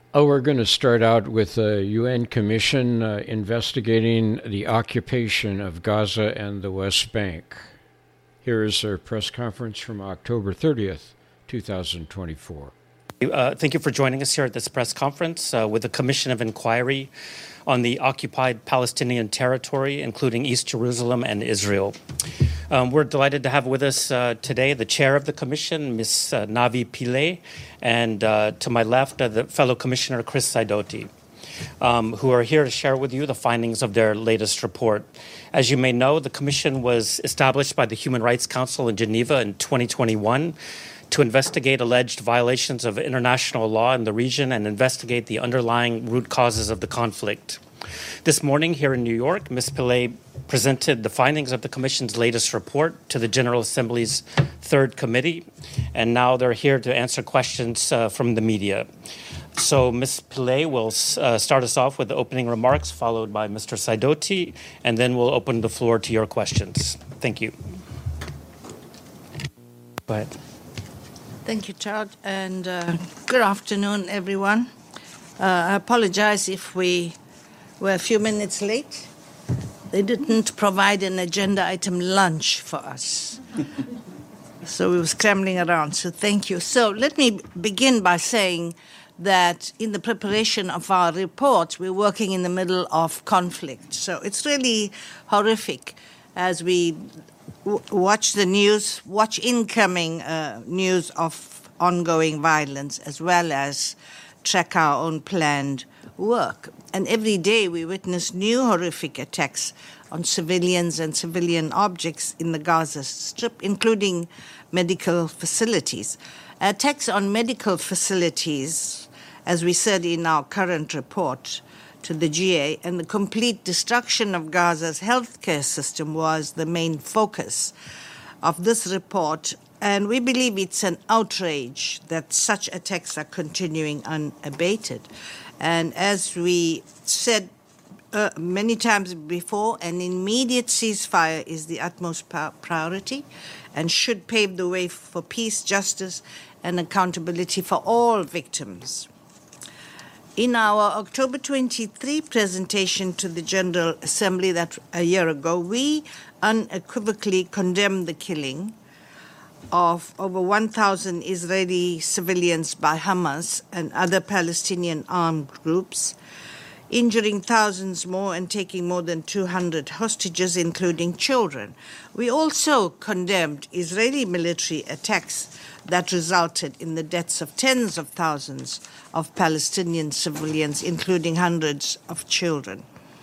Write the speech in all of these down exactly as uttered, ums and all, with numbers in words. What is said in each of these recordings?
Oh, we're going to start out with the U N Commission uh, investigating the occupation of Gaza and the West Bank. Here is our press conference from October thirtieth, twenty twenty-four. Uh, thank you for joining us here at this press conference uh, with the Commission of Inquiry on the occupied Palestinian territory, including East Jerusalem and Israel. Um, we're delighted to have with us uh, today the chair of the commission, Miz Uh, Navi Pillay, and uh, to my left, uh, the fellow commissioner, Chris Sidoti, um, who are here to share with you the findings of their latest report. As you may know, the commission was established by the Human Rights Council in Geneva in twenty twenty-one to investigate alleged violations of international law in the region and investigate the underlying root causes of the conflict. This morning here in New York, Miz Pillay presented the findings of the Commission's latest report to the General Assembly's Third Committee, and now they're here to answer questions uh, from the media. So Miz Pillay will uh, start us off with the opening remarks, followed by Mister Sidoti, and then we'll open the floor to your questions. Thank you. Go ahead. Thank you, Todd, and uh, good afternoon, everyone. Uh, I apologize if we were a few minutes late. They didn't provide an agenda item lunch for us. So we were scrambling around, so thank you. So let me begin by saying that in the preparation of our report, we're working in the middle of conflict. So it's really horrific as we w- watch the news, watch incoming uh, news of ongoing violence, as well as track our own planned work. And every day we witness new horrific attacks on civilians and civilian objects in the Gaza Strip, including medical facilities. Attacks on medical facilities, as we said in our current report to the G A, and the complete destruction of Gaza's healthcare system was the main focus of this report. And we believe it's an outrage that such attacks are continuing unabated. And as we said uh, many times before, an immediate ceasefire is the utmost priority and should pave the way for peace, justice, and accountability for all victims. In our October twenty-third presentation to the General Assembly that a year ago, we unequivocally condemned the killing of over one thousand Israeli civilians by Hamas and other Palestinian armed groups, injuring thousands more and taking more than two hundred hostages, including children. We also condemned Israeli military attacks that resulted in the deaths of tens of thousands of Palestinian civilians, including hundreds of children.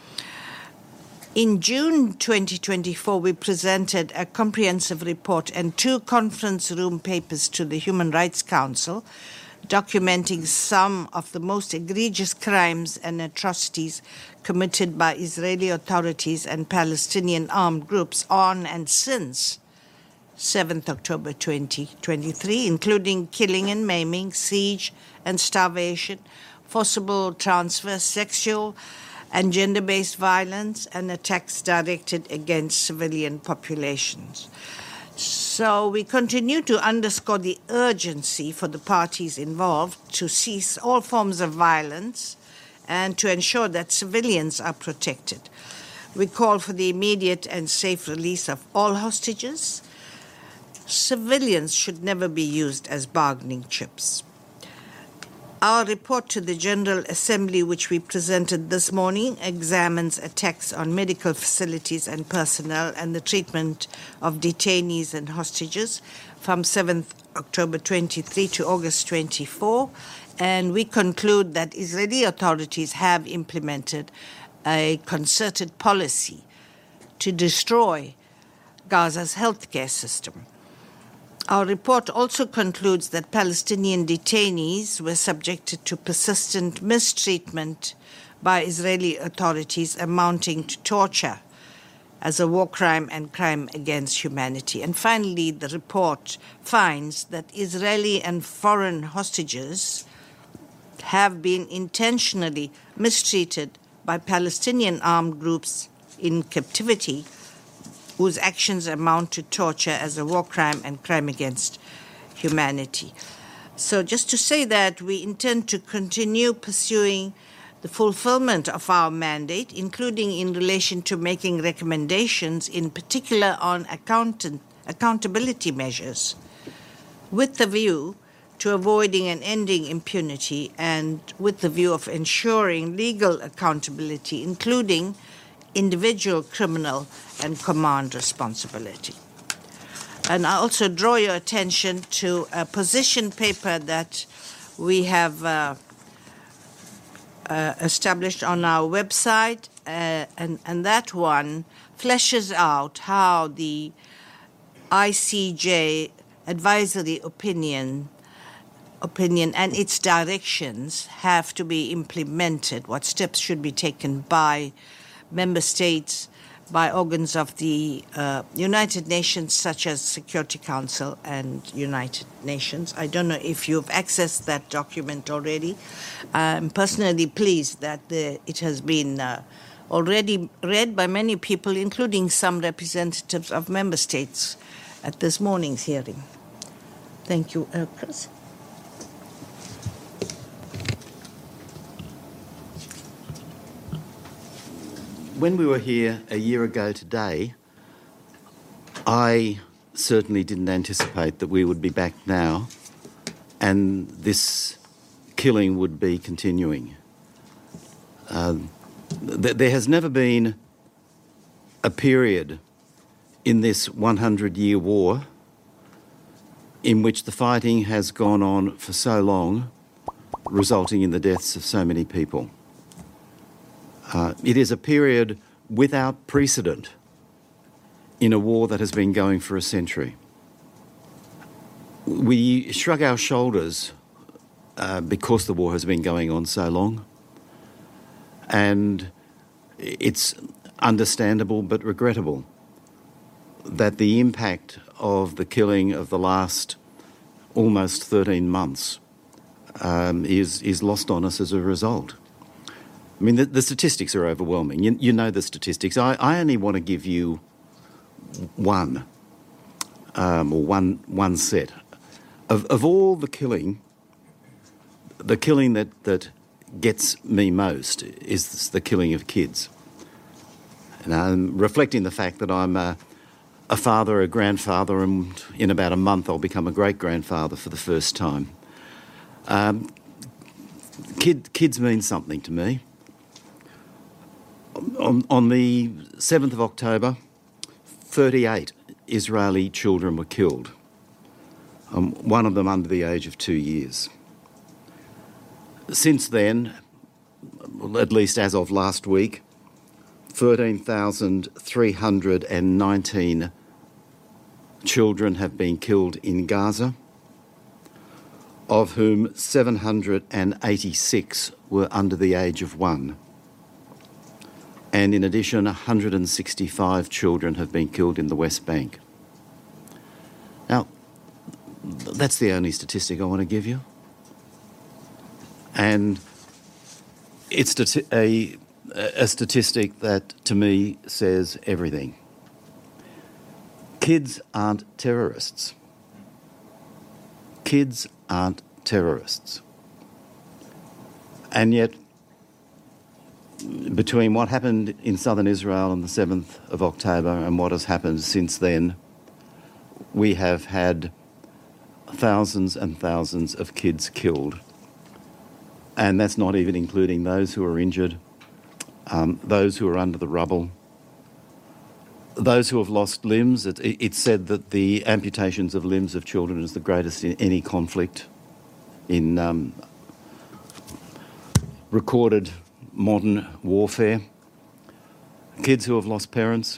In June twenty twenty-four, we presented a comprehensive report and two conference room papers to the Human Rights Council, documenting some of the most egregious crimes and atrocities committed by Israeli authorities and Palestinian armed groups on and since seventh October twenty twenty-three, including killing and maiming, siege and starvation, forcible transfer, sexual and gender-based violence, and attacks directed against civilian populations. So we continue to underscore the urgency for the parties involved to cease all forms of violence and to ensure that civilians are protected. We call for the immediate and safe release of all hostages. Civilians should never be used as bargaining chips. Our report to the General Assembly, which we presented this morning, examines attacks on medical facilities and personnel and the treatment of detainees and hostages from seventh October twenty-three to August twenty-four, and we conclude that Israeli authorities have implemented a concerted policy to destroy Gaza's healthcare system. Our report also concludes that Palestinian detainees were subjected to persistent mistreatment by Israeli authorities amounting to torture as a war crime and crime against humanity. And finally, the report finds that Israeli and foreign hostages have been intentionally mistreated by Palestinian armed groups in captivity, whose actions amount to torture as a war crime and crime against humanity. So just to say that we intend to continue pursuing the fulfillment of our mandate, including in relation to making recommendations, in particular on accountant, accountability measures, with the view to avoiding and ending impunity and with the view of ensuring legal accountability, including individual criminal and command responsibility. And I also draw your attention to a position paper that we have uh, uh, established on our website, uh, and, and that one fleshes out how the I C J advisory opinion opinion and its directions have to be implemented, what steps should be taken by member states, by organs of the uh, United Nations, such as Security Council and United Nations. I don't know if you've accessed that document already. I'm personally pleased that the, it has been uh, already read by many people, including some representatives of member states at this morning's hearing. Thank you, uh, Chris. When we were here a year ago today, I certainly didn't anticipate that we would be back now and this killing would be continuing. Uh, th- there has never been a period in this hundred-year war in which the fighting has gone on for so long, resulting in the deaths of so many people. Uh, it is a period without precedent in a war that has been going for a century. We shrug our shoulders uh, because the war has been going on so long, and it's understandable but regrettable that the impact of the killing of the last almost thirteen months um, is, is lost on us as a result. I mean, the, the statistics are overwhelming. You, you know the statistics. I, I only want to give you one, um, or one one set. Of, of all the killing, the killing that, that gets me most is the killing of kids. And I'm reflecting the fact that I'm a, a father, a grandfather, and in about a month I'll become a great-grandfather for the first time. Um, kid, kids mean something to me. On, on the seventh of October, thirty-eight Israeli children were killed, um, one of them under the age of two years. Since then, at least as of last week, thirteen thousand three hundred nineteen children have been killed in Gaza, of whom seven hundred eighty-six were under the age of one. And in addition, one hundred sixty-five children have been killed in the West Bank. Now, that's the only statistic I want to give you. And it's a, a statistic that, to me, says everything. Kids aren't terrorists. Kids aren't terrorists. And yet, between what happened in southern Israel on the seventh of October and what has happened since then, we have had thousands and thousands of kids killed. And that's not even including those who are injured, um, those who are under the rubble, those who have lost limbs. It, it's said that the amputations of limbs of children is the greatest in any conflict in um, recorded modern warfare. Kids who have lost parents.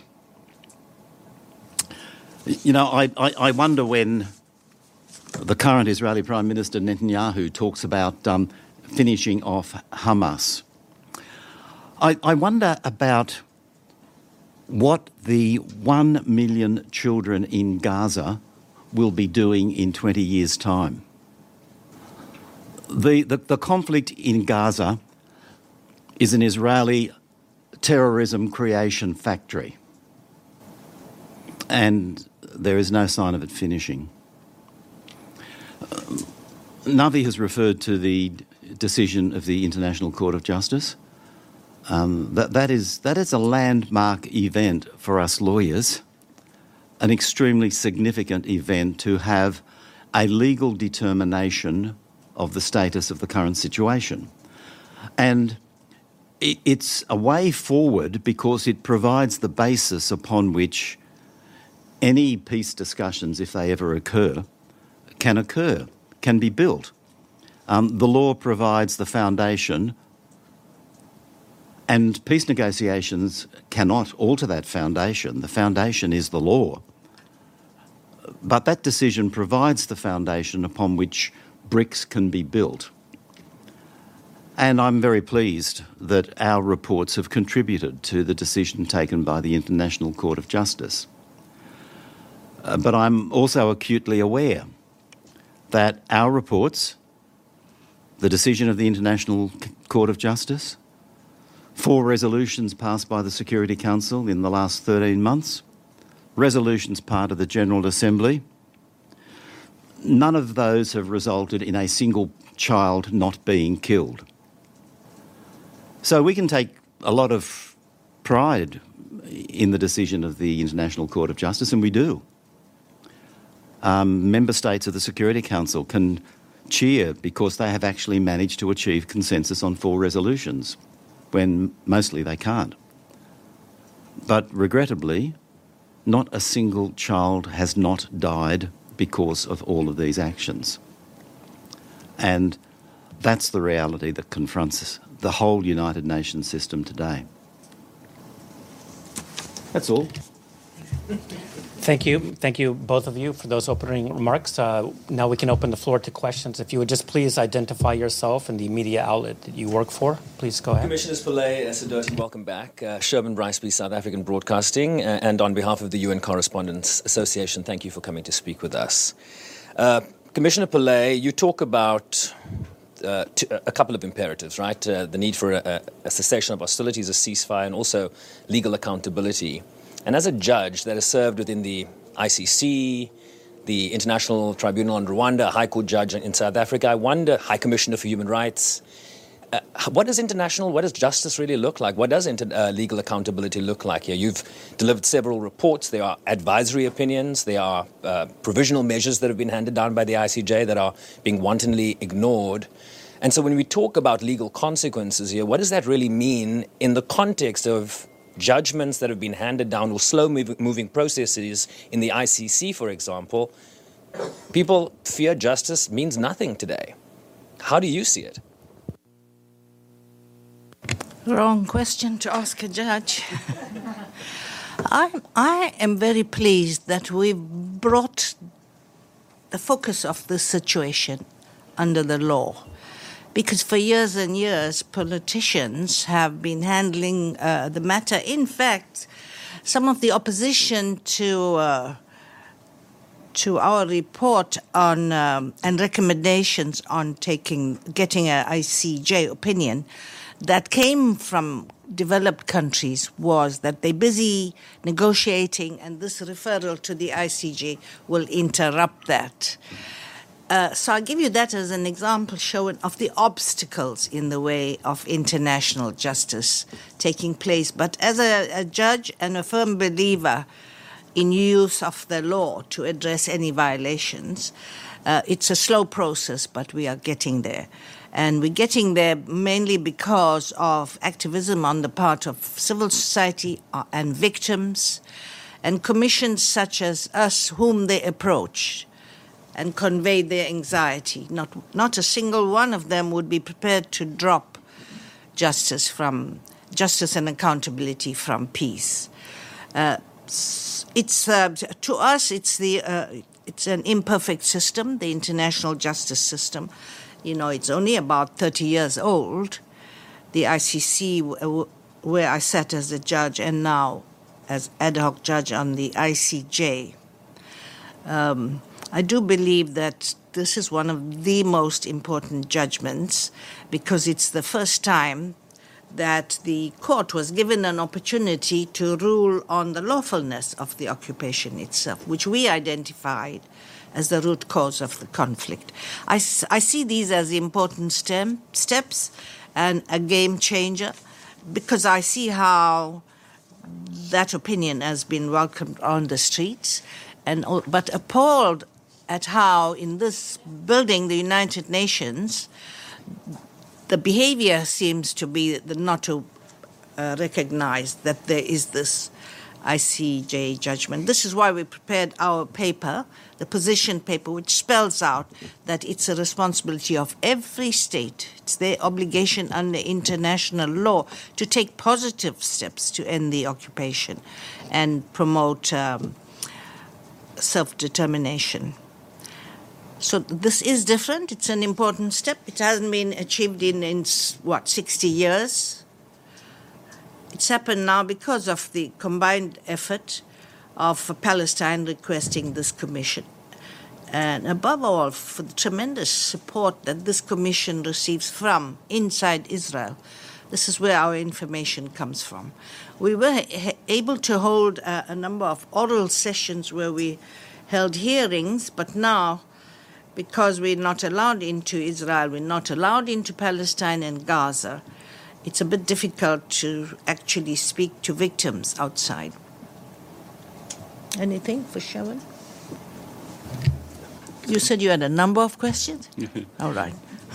You know, I, I, I wonder when the current Israeli Prime Minister Netanyahu talks about um, finishing off Hamas. I, I wonder about what the one million children in Gaza will be doing in twenty years' time. The, the, the conflict in Gaza is an Israeli terrorism creation factory, and there is no sign of it finishing. Navi has referred to the decision of the International Court of Justice. Um, that, that, is, that is a landmark event for us lawyers, an extremely significant event to have a legal determination of the status of the current situation. And it, it's a way forward because it provides the basis upon which any peace discussions, if they ever occur, can occur, can be built. Um, the law provides the foundation, and peace negotiations cannot alter that foundation. The foundation is the law. But that decision provides the foundation upon which bricks can be built. And I'm very pleased that our reports have contributed to the decision taken by the International Court of Justice. Uh, but I'm also acutely aware that our reports, the decision of the International Court of Justice, four resolutions passed by the Security Council in the last thirteen months, resolutions part of the General Assembly, none of those have resulted in a single child not being killed. So we can take a lot of pride in the decision of the International Court of Justice, and we do. Um, member states of the Security Council can cheer because they have actually managed to achieve consensus on four resolutions, when mostly they can't. But regrettably, not a single child has not died because of all of these actions. And that's the reality that confronts the whole United Nations system today. That's all. Thank you. Thank you, both of you, for those opening remarks. Uh, now we can open the floor to questions. If you would just please identify yourself and the media outlet that you work for. Please go ahead. Commissioners Pillay, Sidoti, welcome back. Uh, Sherman Bryce-Lee, South African Broadcasting, uh, and on behalf of the U N Correspondents Association, thank you for coming to speak with us. Uh, Commissioner Pillay, you talk about uh, t- a couple of imperatives, right? Uh, the need for a, a cessation of hostilities, a ceasefire, and also legal accountability. And as a judge that has served within the I C C, the International Tribunal on Rwanda, a High Court judge in South Africa, I wonder, High Commissioner for Human Rights, uh, what does international, what does justice really look like? What does inter- uh, legal accountability look like here? You've delivered several reports. There are advisory opinions. There are uh, provisional measures that have been handed down by the I C J that are being wantonly ignored. And so when we talk about legal consequences here, what does that really mean in the context of judgments that have been handed down or slow-moving processes in the I C C, for example? People fear justice means nothing today. How do you see it? Wrong question to ask a judge. I, I am very pleased that we've brought the focus of this situation under the law. Because for years and years, politicians have been handling uh, the matter. In fact, some of the opposition to uh, to our report on um, and recommendations on taking getting an I C J opinion that came from developed countries was that they're busy negotiating, and this referral to the I C J will interrupt that. Uh, so I'll give you that as an example showing of the obstacles in the way of international justice taking place. But as a, a judge and a firm believer in use of the law to address any violations, uh, it's a slow process, but we are getting there. And we're getting there mainly because of activism on the part of civil society and victims, and commissions such as us whom they approach and convey their anxiety. Not, not a single one of them would be prepared to drop justice from justice and accountability from peace. Uh, it's uh, to us, it's the uh, it's an imperfect system, the international justice system. You know, it's only about thirty years old. The I C C, where I sat as a judge, and now as ad hoc judge on the I C J. Um, I do believe that this is one of the most important judgments because it's the first time that the court was given an opportunity to rule on the lawfulness of the occupation itself, which we identified as the root cause of the conflict. I, I see these as important stem, steps and a game changer, because I see how that opinion has been welcomed on the streets, and but appalled at how in this building, the United Nations, the behavior seems to be not to uh, recognize that there is this I C J judgment. This is why we prepared our paper, the position paper, which spells out that it's a responsibility of every state. It's their obligation under international law to take positive steps to end the occupation and promote um, self-determination. So this is different. It's an important step. It hasn't been achieved in, in what, sixty years? It's happened now because of the combined effort of Palestine requesting this commission. And above all, for the tremendous support that this commission receives from inside Israel. This is where our information comes from. We were able to hold a, a number of oral sessions where we held hearings, but now, because we're not allowed into Israel, we're not allowed into Palestine and Gaza, it's a bit difficult to actually speak to victims outside. Anything for Sharon? You said you had a number of questions? All right.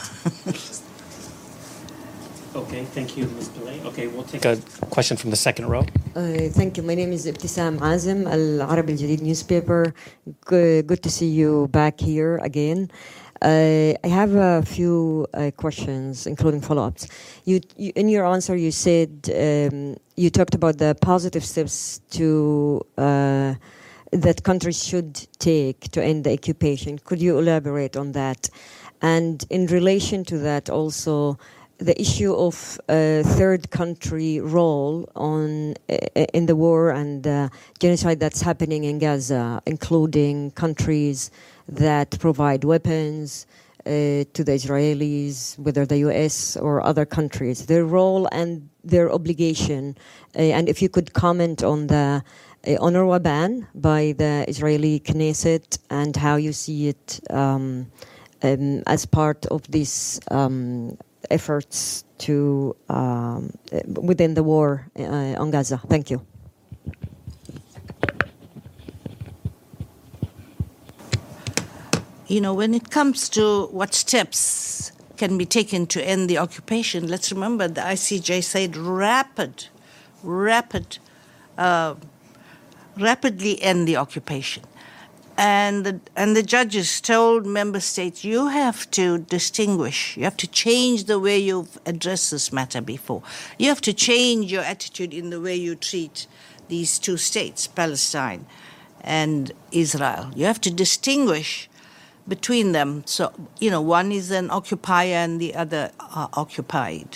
Okay, thank you, Miz Pillay. Okay, we'll take a question from the second row. Uh, thank you. My name is Ibtisam Azim, Al Arabi Al Jadid newspaper. Good, good to see you back here again. Uh, I have a few uh, questions, including follow-ups. You, you, in your answer, you said um, you talked about the positive steps to uh, that countries should take to end the occupation. Could you elaborate on that? And in relation to that, also the issue of uh, third country role on uh, in the war and uh, genocide that's happening in Gaza, including countries that provide weapons uh, to the Israelis, whether the U S or other countries, their role and their obligation. Uh, and if you could comment on the uh, UNRWA ban by the Israeli Knesset and how you see it um, um, as part of these um, efforts to um, within the war uh, on Gaza. Thank you. You know, when it comes to what steps can be taken to end the occupation, let's remember the I C J said rapid, rapid, uh, rapidly end the occupation. And the, and the judges told member states, you have to distinguish, you have to change the way you've addressed this matter before. You have to change your attitude in the way you treat these two states, Palestine and Israel. You have to distinguish between them. So, you know, one is an occupier and the other are occupied.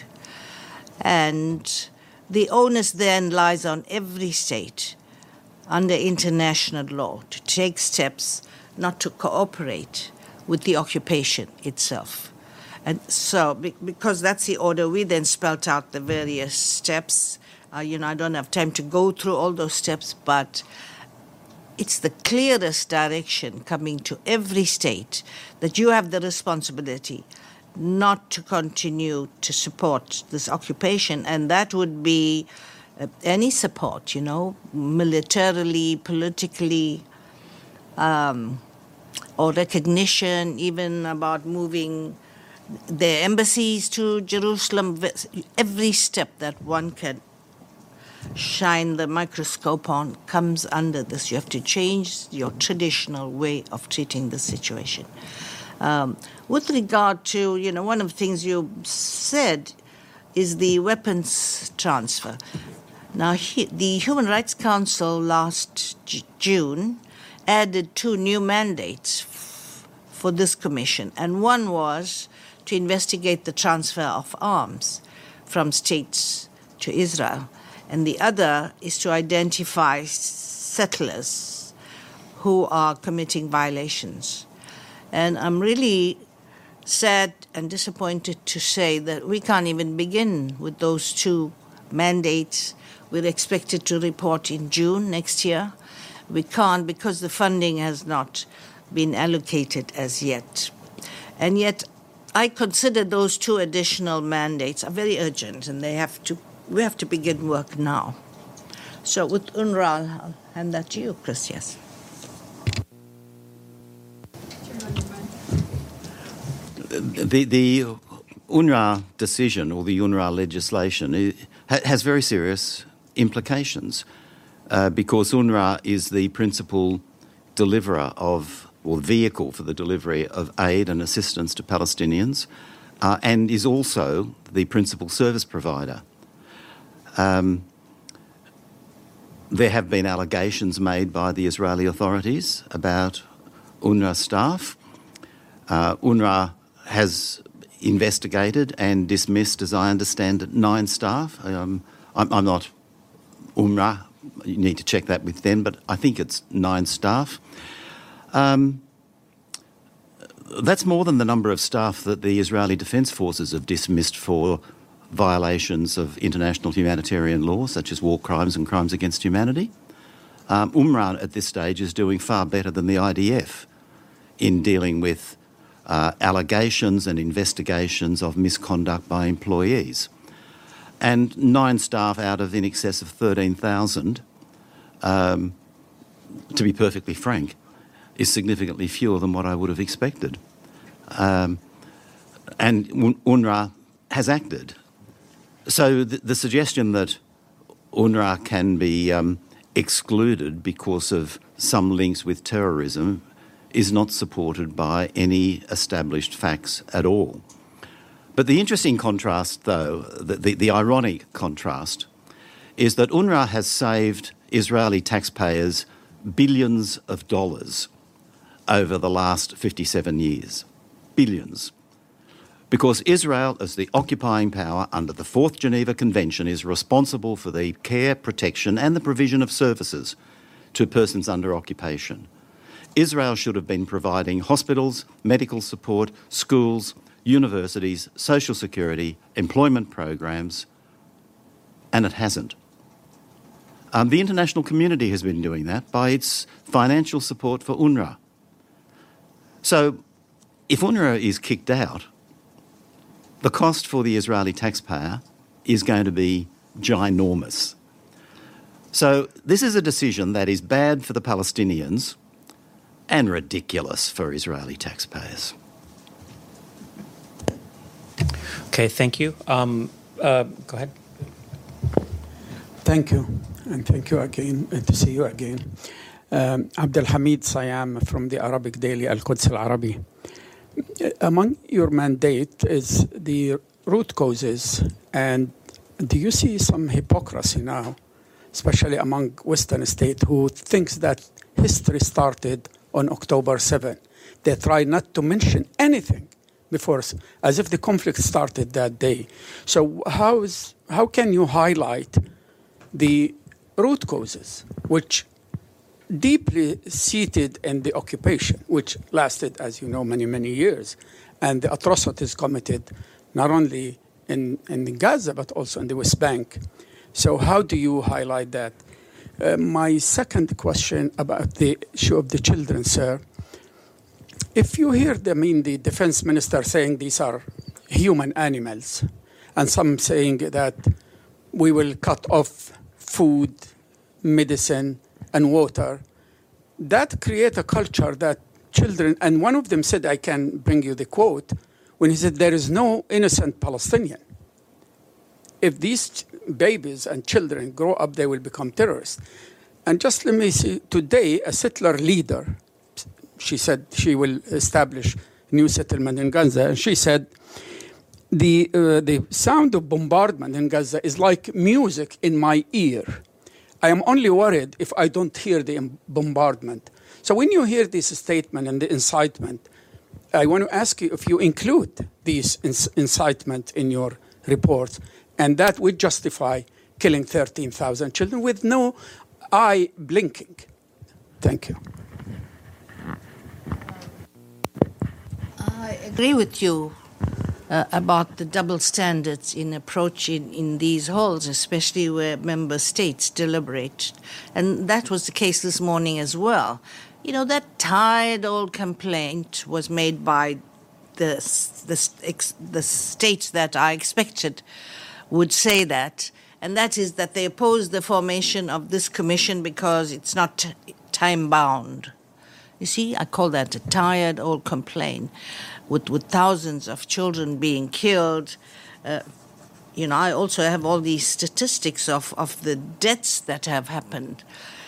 And the onus then lies on every state under international law to take steps not to cooperate with the occupation itself. And so, because that's the order, we then spelt out the various steps. Uh, you know, I don't have time to go through all those steps, but it's the clearest direction coming to every state that you have the responsibility not to continue to support this occupation, and that would be uh, any support, you know, militarily, politically, um, or recognition, even about moving their embassies to Jerusalem. Every step that one can shine the microscope on comes under this. You have to change your traditional way of treating the situation. Um, with regard to, you know, one of the things you said is the weapons transfer. Now, he, the Human Rights Council last J- June added two new mandates f- for this commission, and one was to investigate the transfer of arms from states to Israel. And the other is to identify settlers who are committing violations. And I'm really sad and disappointed to say that we can't even begin with those two mandates. We're expected to report in June next year. We can't because the funding has not been allocated as yet. And yet, I consider those two additional mandates are very urgent, and they have to. We have to begin work now. So, with UNRWA, I'll hand that to you, Chris. Yes. The, the UNRWA decision, or the UNRWA legislation, has very serious implications uh, because UNRWA is the principal deliverer of, or vehicle for the delivery of aid and assistance to Palestinians, uh, and is also the principal service provider. Um, there have been allegations made by the Israeli authorities about UNRWA staff. Uh, UNRWA has investigated and dismissed, as I understand it, nine staff. Um, I'm, I'm not UNRWA, you need to check that with them, but I think it's nine staff. Um, that's more than the number of staff that the Israeli Defence Forces have dismissed for violations of international humanitarian law, such as war crimes and crimes against humanity. Um, UNRWA at this stage is doing far better than the I D F in dealing with uh, allegations and investigations of misconduct by employees. And nine staff out of in excess of thirteen thousand, um, to be perfectly frank, is significantly fewer than what I would have expected. Um, and UNRWA has acted. So the, the suggestion that UNRWA can be um, excluded because of some links with terrorism is not supported by any established facts at all. But the interesting contrast, though, the, the, the ironic contrast, is that UNRWA has saved Israeli taxpayers billions of dollars over the last fifty-seven years. Billions. Because Israel, as the occupying power under the Fourth Geneva Convention, is responsible for the care, protection and the provision of services to persons under occupation. Israel should have been providing hospitals, medical support, schools, universities, social security, employment programs, and it hasn't. Um, the international community has been doing that by its financial support for UNRWA. So if UNRWA is kicked out, the cost for the Israeli taxpayer is going to be ginormous. So this is a decision that is bad for the Palestinians and ridiculous for Israeli taxpayers. Okay, thank you. Um, uh, go ahead. Thank you, and thank you again, and to see you again. Um, Abdel Hamid Sayam from the Arabic daily Al-Quds Al-Arabi. Among your mandate is the root causes, and do you see some hypocrisy now, especially among Western states who thinks that history started on October seventh? They try not to mention anything before, as if the conflict started that day. So how is how can you highlight the root causes, which deeply seated in the occupation, which lasted, as you know, many, many years, and the atrocities committed not only in, in Gaza, but also in the West Bank? So how do you highlight that? Uh, my second question about the issue of the children, sir. If you hear, the, I mean, the defense minister saying these are human animals, and some saying that we will cut off food, medicine, and water, that creates a culture that children, and one of them said, I can bring you the quote, when he said, there is no innocent Palestinian. If these babies and children grow up, they will become terrorists. And just let me see, today, a settler leader, she said she will establish new settlement in Gaza, and she said, the, uh, the sound of bombardment in Gaza is like music in my ear. I am only worried if I don't hear the bombardment. So when you hear this statement and the incitement, I want to ask you if you include these incitement in your reports, and that would justify killing thirteen thousand children with no eye blinking. Thank you. I agree with you uh, about the double standards in approaching in these halls, especially where member states deliberate. And that was the case this morning as well. You know, that tired old complaint was made by the, the, the states that I expected would say that, and that is that they oppose the formation of this commission because it's not time-bound. You see, I call that a tired old complaint, with, with thousands of children being killed. Uh, you know, I also have all these statistics of, of the deaths that have happened.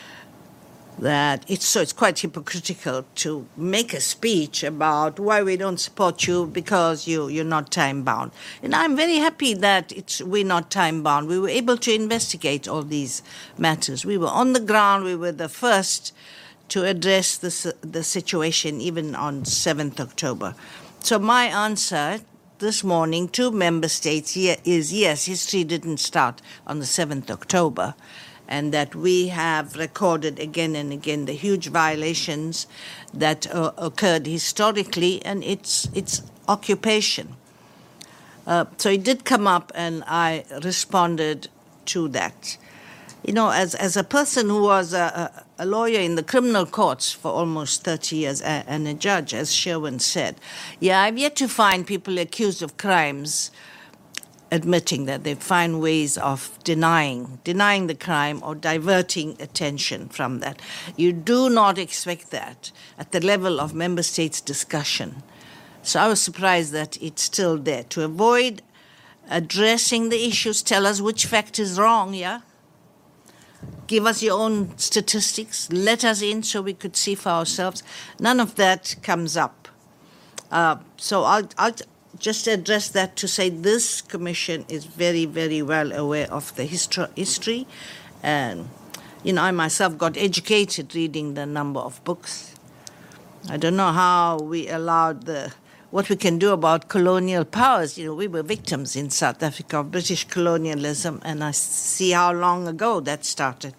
That it's so it's quite hypocritical to make a speech about why we don't support you because you you're not time bound. And I'm very happy that it's we're not time bound. We were able to investigate all these matters. We were on the ground. We were the first to address the the situation, even on seventh of October. So my answer this morning to member states is yes, history didn't start on the seventh of October. And that we have recorded again and again the huge violations that uh, occurred historically, and its its occupation. Uh, so it did come up, and I responded to that. You know, as as a person who was a, a lawyer in the criminal courts for almost thirty years and a judge, as Sherwin said, yeah, I've yet to find people accused of crimes admitting that they find ways of denying, denying the crime or diverting attention from that. You do not expect that at the level of member states' discussion. So I was surprised that it's still there. To avoid addressing the issues, tell us which fact is wrong, yeah? Give us your own statistics, let us in so we could see for ourselves. None of that comes up. Uh, so I'll... I'll just address that to say this commission is very, very well aware of the histor- history. And, you know, I myself got educated reading the number of books. I don't know how we allowed the, what we can do about colonial powers. You know, we were victims in South Africa of British colonialism, and I see how long ago that started.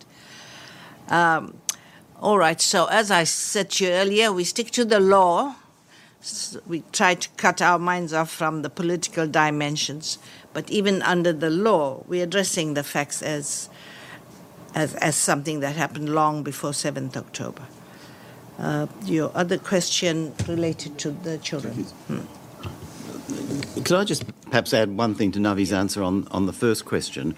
Um, all right, so as I said to you earlier, we stick to the law. We try to cut our minds off from the political dimensions, but even under the law, we're addressing the facts as as, as something that happened long before seventh of October. Uh, your other question related to the children. Hmm. Could I just perhaps add one thing to Navi's answer on, on the first question?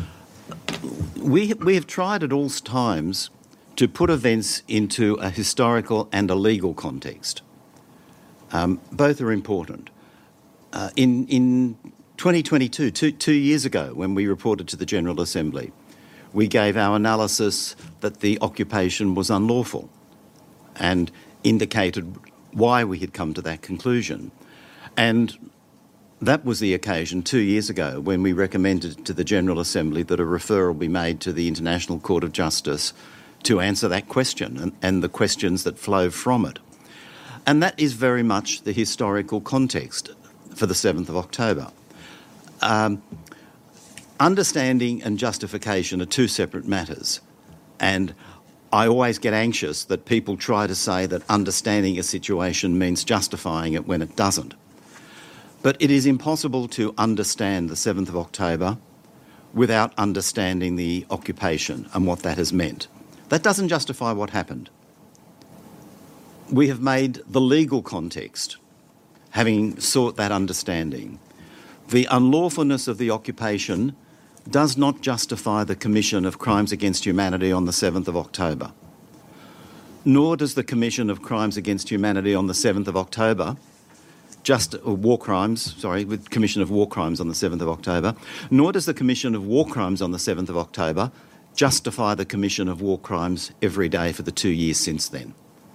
We, we have tried at all times to put events into a historical and a legal context. Um, both are important. Uh, in, in twenty twenty-two, two, two years ago, when we reported to the General Assembly, we gave our analysis that the occupation was unlawful and indicated why we had come to that conclusion. And that was the occasion two years ago when we recommended to the General Assembly that a referral be made to the International Court of Justice to answer that question and, and the questions that flow from it. And that is very much the historical context for the seventh of October. Um, understanding and justification are two separate matters. And I always get anxious that people try to say that understanding a situation means justifying it when it doesn't. But it is impossible to understand the seventh of October without understanding the occupation and what that has meant. That doesn't justify what happened. We have made the legal context, having sought that understanding. The unlawfulness of the occupation does not justify the commission of crimes against humanity on the seventh of October. Nor does the commission of crimes against humanity on the seventh of October, just uh, war crimes, sorry, with commission of war crimes on the seventh of October, nor does the commission of war crimes on the seventh of October justify the commission of war crimes every day for the two years since then.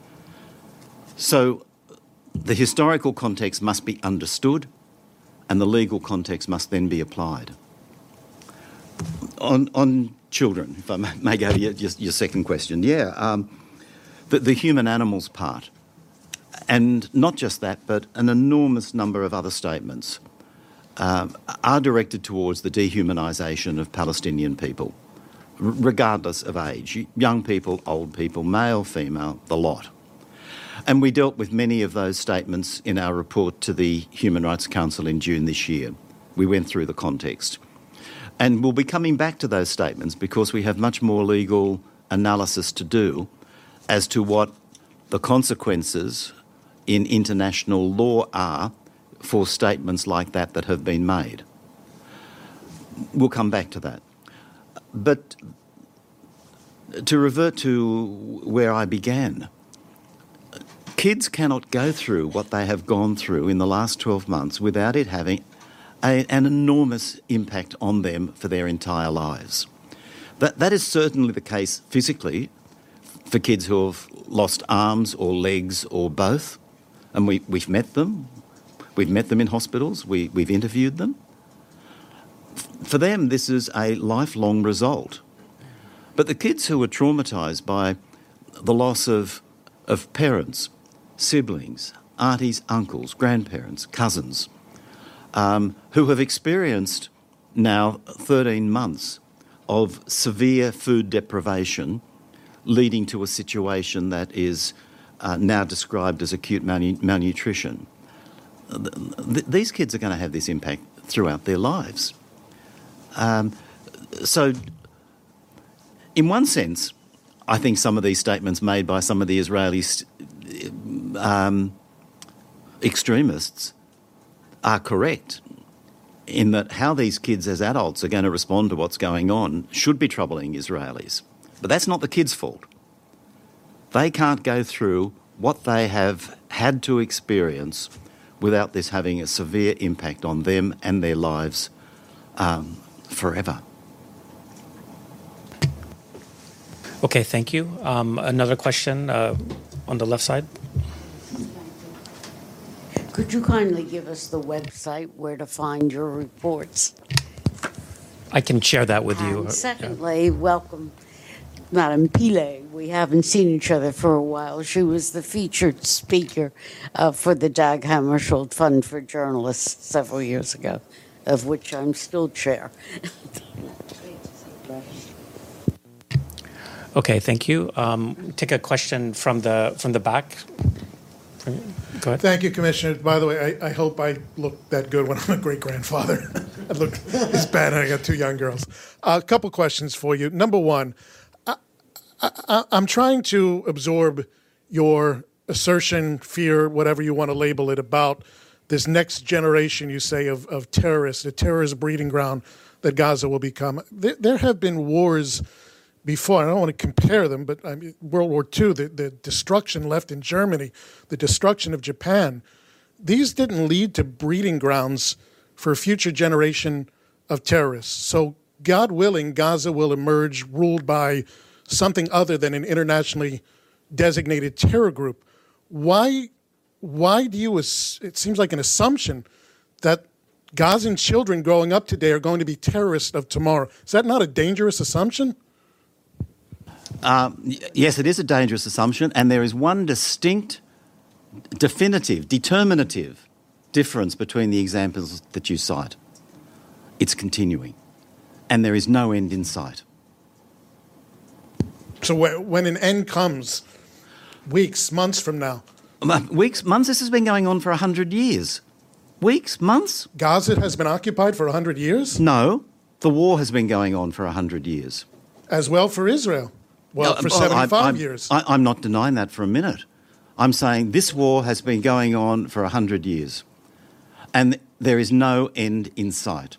So the historical context must be understood and the legal context must then be applied. On, on children, if I may go to your, your, your second question, yeah, um, the, the human animals part, and not just that, but an enormous number of other statements uh, are directed towards the dehumanisation of Palestinian people, r- regardless of age, young people, old people, male, female, the lot. And we dealt with many of those statements in our report to the Human Rights Council in June this year. We went through the context. And we'll be coming back to those statements because we have much more legal analysis to do as to what the consequences in international law are for statements like that that have been made. We'll come back to that. But to revert to where I began, kids cannot go through what they have gone through in the last twelve months without it having a, an enormous impact on them for their entire lives. That, that is certainly the case physically for kids who have lost arms or legs or both. And we, we've met them. We've met them in hospitals. We, we've interviewed them. For them, this is a lifelong result. But the kids who are traumatised by the loss of, of parents, siblings, aunties, uncles, grandparents, cousins, um, who have experienced now thirteen months of severe food deprivation leading to a situation that is uh, now described as acute malnu- malnutrition. Th- these kids are going to have this impact throughout their lives. Um, so, in one sense, I think some of these statements made by some of the Israeli um, extremists are correct, in that how these kids as adults are going to respond to what's going on should be troubling Israelis. But that's not the kids' fault. They can't go through what they have had to experience without this having a severe impact on them and their lives um, forever. Okay, thank you. Um, another question uh, on the left side. Could you kindly give us the website where to find your reports? I can share that with you. And secondly, yeah. Welcome, Madame Pillay. We haven't seen each other for a while. She was the featured speaker uh, for the Dag Hammarskjöld Fund for Journalists several years ago, of which I'm still chair. Okay, thank you. Um, take a question from the from the back. Go ahead. Thank you, Commissioner. By the way, I, I hope I look that good when I'm a great-grandfather. I look as bad, and I got two young girls. Uh, a couple questions for you. Number one, I, I, I'm trying to absorb your assertion, fear, whatever you want to label it, about this next generation, you say, of, of terrorists, the terrorist breeding ground that Gaza will become. There, there have been wars before. I don't want to compare them, but I mean, World War Two, the, the destruction left in Germany, the destruction of Japan, these didn't lead to breeding grounds for a future generation of terrorists. So God willing, Gaza will emerge ruled by something other than an internationally designated terror group. Why, why do you, it seems like an assumption that Gazan children growing up today are going to be terrorists of tomorrow? Is that not a dangerous assumption? Um, yes, it is a dangerous assumption, and there is one distinct, definitive, determinative difference between the examples that you cite. It's continuing, and there is no end in sight. So when an end comes, weeks, months from now? Weeks, months? This has been going on for one hundred years. Weeks, months? Gaza has been occupied for one hundred years? No, the war has been going on for one hundred years. As well for Israel? Well, for seventy-five I'm, I'm, years. I, I'm not denying that for a minute. I'm saying this war has been going on for one hundred years, and there is no end in sight.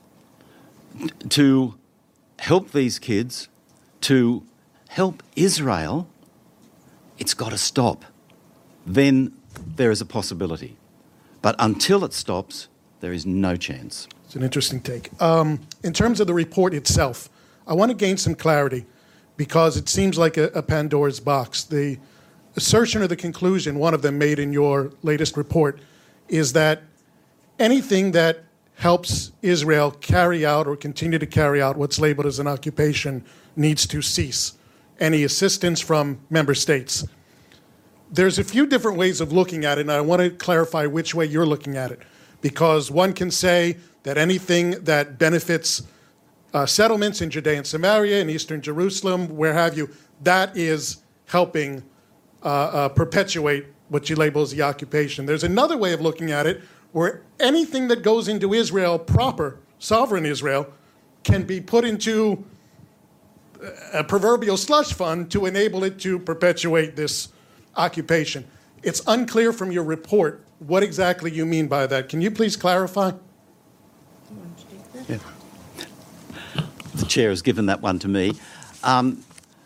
To help these kids, to help Israel, it's got to stop. Then there is a possibility. But until it stops, there is no chance. It's an interesting take. Um, in terms of the report itself, I want to gain some clarity, because it seems like a, a Pandora's box. The assertion or the conclusion, one of them made in your latest report, is that anything that helps Israel carry out or continue to carry out what's labeled as an occupation needs to cease. Any assistance from member states. There's a few different ways of looking at it, and I want to clarify which way you're looking at it, because one can say that anything that benefits Uh, settlements in Judea and Samaria, in eastern Jerusalem, where have you, that is helping uh, uh, perpetuate what you label as the occupation. There's another way of looking at it, where anything that goes into Israel proper, sovereign Israel, can be put into a proverbial slush fund to enable it to perpetuate this occupation. It's unclear from your report what exactly you mean by that. Can you please clarify? Yeah. The chair has given that one to me. Um,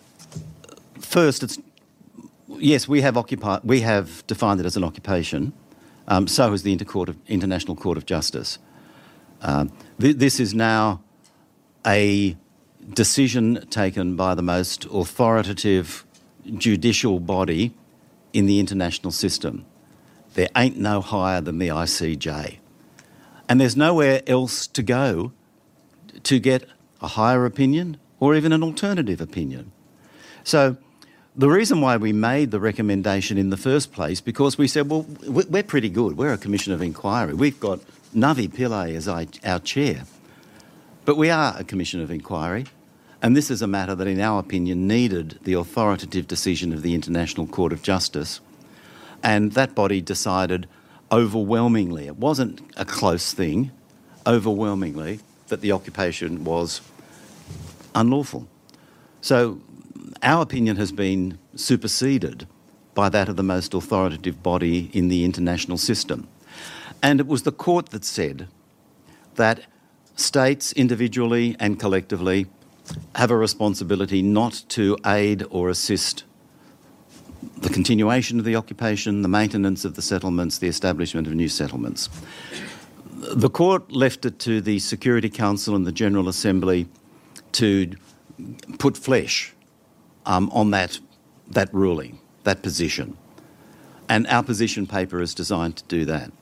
first, it's yes, we have occupied. We have defined it as an occupation. Um, so has the Intercourt of, International Court of Justice. Um, th- this is now a decision taken by the most authoritative judicial body in the international system. There ain't no higher than the I C J. And there's nowhere else to go to get a higher opinion or even an alternative opinion. So the reason why we made the recommendation in the first place, because we said, well, we're pretty good. We're a commission of inquiry. We've got Navi Pillay as our chair. But we are a commission of inquiry, and this is a matter that, in our opinion, needed the authoritative decision of the International Court of Justice. And that body decided overwhelmingly, it wasn't a close thing, overwhelmingly, that the occupation was unlawful. So our opinion has been superseded by that of the most authoritative body in the international system. And it was the court that said that states individually and collectively have a responsibility not to aid or assist the continuation of the occupation, the maintenance of the settlements, the establishment of new settlements. The court left it to the Security Council and the General Assembly to put flesh um, on that, that ruling, that position. And our position paper is designed to do that.